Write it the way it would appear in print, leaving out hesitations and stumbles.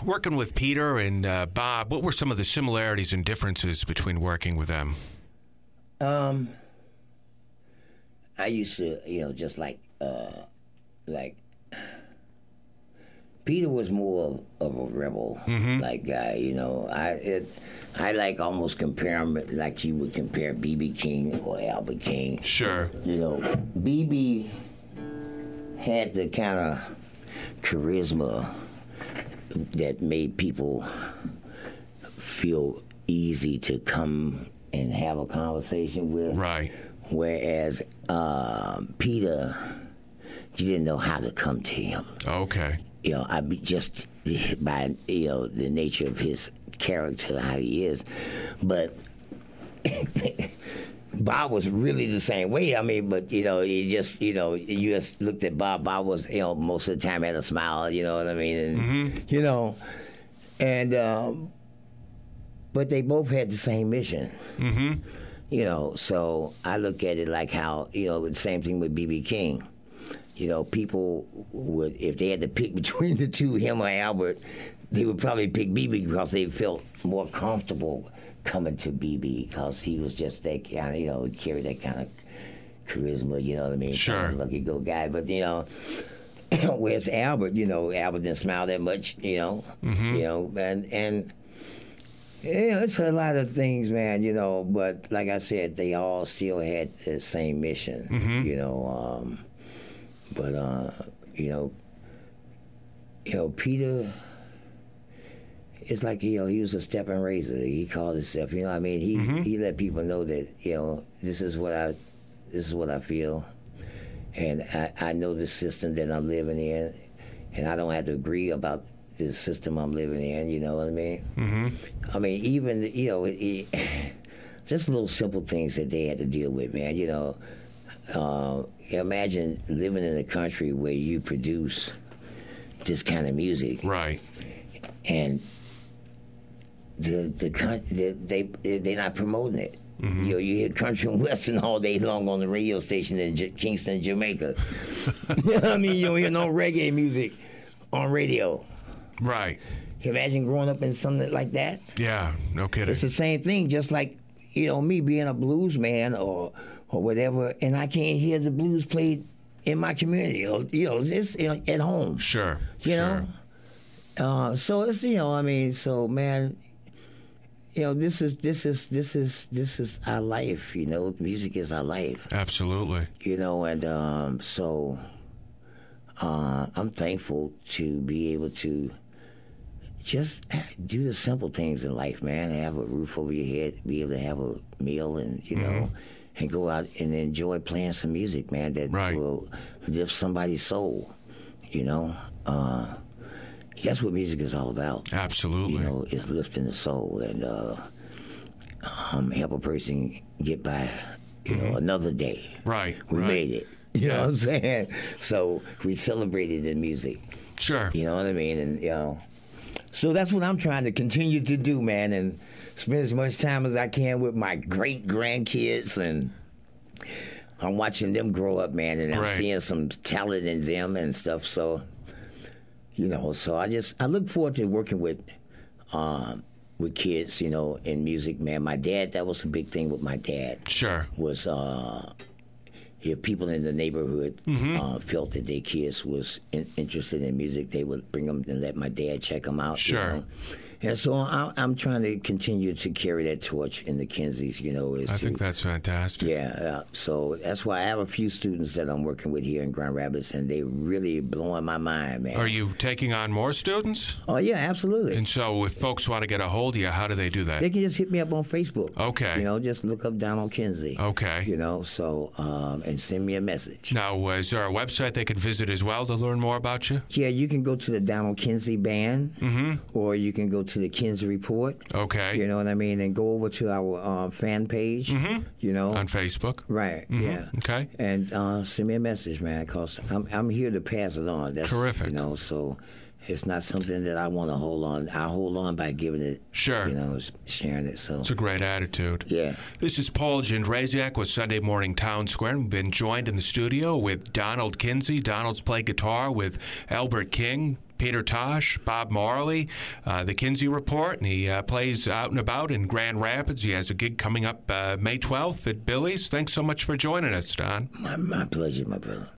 Working with Peter and Bob, what were some of the similarities and differences between working with them? I used to, just like Peter was more of a rebel like guy. I like almost compare him like you would compare B.B. King or Albert King. Sure. B.B. had the kind of charisma that made people feel easy to come and have a conversation with. Right. Whereas Peter, you didn't know how to come to him. Okay. I mean, just by the nature of his character, how he is, but Bob was really the same way. I mean, but you just looked at Bob. Bob was most of the time had a smile. You know what I mean? And but they both had the same mission. So I look at it like how the same thing with B.B. King. People would, if they had to pick between the two, him or Albert, they would probably pick B.B. because they felt more comfortable coming to B.B. because he was just that kind of, he carried that kind of charisma, you know what I mean? Sure. Kind of lucky-go guy. But, whereas Albert, Albert didn't smile that much, and it's a lot of things, man, but like I said, they all still had the same mission, Peter, it's like, he was a stepping razor. He called himself, he let people know that, this is what I feel, and I know the system that I'm living in, and I don't have to agree about the system I'm living in, you know what I mean? I mean, even, just little simple things that they had to deal with, man, imagine living in a country where you produce this kind of music. Right. And they're not promoting it. You hear country and western all day long on the radio station in Kingston, Jamaica. I mean, you don't hear no reggae music on radio. Right. You imagine growing up in something like that? Yeah, no kidding. It's the same thing, just like, me being a blues man or whatever, and I can't hear the blues played in my community, or, just at home. Sure. Know? So it's, so man, this is our life, music is our life. Absolutely. And so I'm thankful to be able to just do the simple things in life, man. Have a roof over your head, be able to have a meal, and and go out and enjoy playing some music, man, that will lift somebody's soul. That's what music is all about. Absolutely. It's lifting the soul and help a person get by, another day. Right. We made it. You know what I'm saying? So we celebrated in music. Sure. You know what I mean? And so that's what I'm trying to continue to do, man, and spend as much time as I can with my great grandkids, and I'm watching them grow up, man, and I'm seeing some talent in them and stuff. So, so I look forward to working with kids, in music, man. My dad, that was a big thing with my dad. Sure. Was if people in the neighborhood felt that their kids was interested in music, they would bring them and let my dad check them out. Sure. And so I'm trying to continue to carry that torch in the Kinseys, I think that's fantastic. Yeah, so that's why I have a few students that I'm working with here in Grand Rapids, and they really blowing my mind, man. Are you taking on more students? Oh, yeah, absolutely. And so if folks want to get a hold of you, how do they do that? They can just hit me up on Facebook. Okay. Just look up Donald Kinsey. Okay. So, and send me a message. Now, is there a website they can visit as well to learn more about you? Yeah, you can go to the Donald Kinsey Band, or you can go to the Kinsey Report. Okay. You know what I mean? And go over to our fan page, on Facebook. Right, yeah. Okay. And send me a message, man, because I'm here to pass it on. That's terrific. So it's not something that I want to hold on. I hold on by giving it, sure, sharing it. So it's a great attitude. Yeah. This is Paul Jędrzejczyk with Sunday Morning Town Square. We've been joined in the studio with Donald Kinsey. Donald's played guitar with Albert King, Peter Tosh, Bob Marley, The Kinsey Report, and he plays out and about in Grand Rapids. He has a gig coming up May 12th at Billy's. Thanks so much for joining us, Don. My pleasure, my brother.